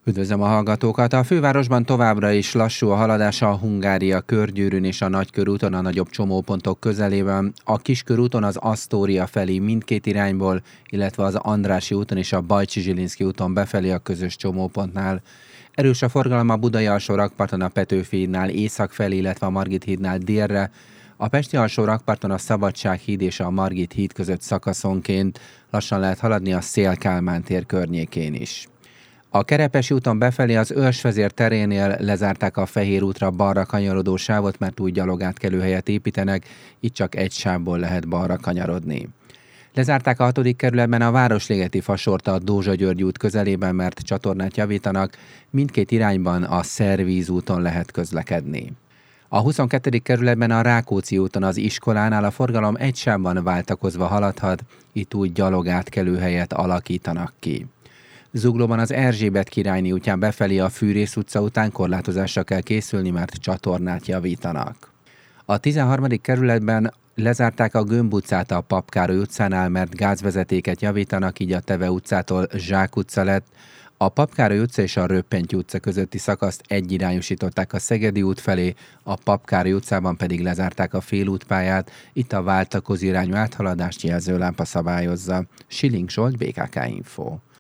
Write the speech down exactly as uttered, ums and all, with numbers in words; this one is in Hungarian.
Üdvözlöm a hallgatókat! A fővárosban továbbra is lassú a haladás a Hungária körgyűrűn és a Nagykörúton a nagyobb csomópontok közelében, a Kiskörúton az Asztória felé mindkét irányból, illetve az Andrássy úton és a Bajcsy-Zsilinszky úton befelé a közös csomópontnál. Erős a forgalom a Budai alsó-rakparton a Petőfi hídnál észak felé, illetve a Margit hídnál délre, a Pesti alsó-rakparton a Szabadság híd és a Margit híd között szakaszonként, lassan lehet haladni a Széll-Kálmán tér környékén is. A Kerepesi úton befelé az Őrsvezér terénél lezárták a Fehér útra balra kanyarodó sávot, mert új gyalogátkelőhelyet építenek, itt csak egy sávból lehet balra kanyarodni. Lezárták a hatodik kerületben a Városligeti fasort a Dózsa György út közelében, mert csatornát javítanak, mindkét irányban a Szervíz úton lehet közlekedni. A huszonkettő kerületben a Rákóczi úton az iskolánál a forgalom egy sávban váltakozva haladhat, itt új gyalogátkelőhelyet alakítanak ki. Zuglóban az Erzsébet királyné útján befelé a Fűrész utca után korlátozásra kell készülni, mert csatornát javítanak. A tizenharmadik kerületben lezárták a Gömb utcát a Papp Károly utcánál, mert gázvezetéket javítanak, így a Teve utcától Zsák utca lett. A Papp Károly utca és a Röppenty utca közötti szakaszt egyirányosították a Szegedi út felé, a Papp Károly utcában pedig lezárták a félútpályát, itt a váltakozó irányú áthaladást jelzőlámpa szabályozza. Siling Zsolt, bé ká ká Info.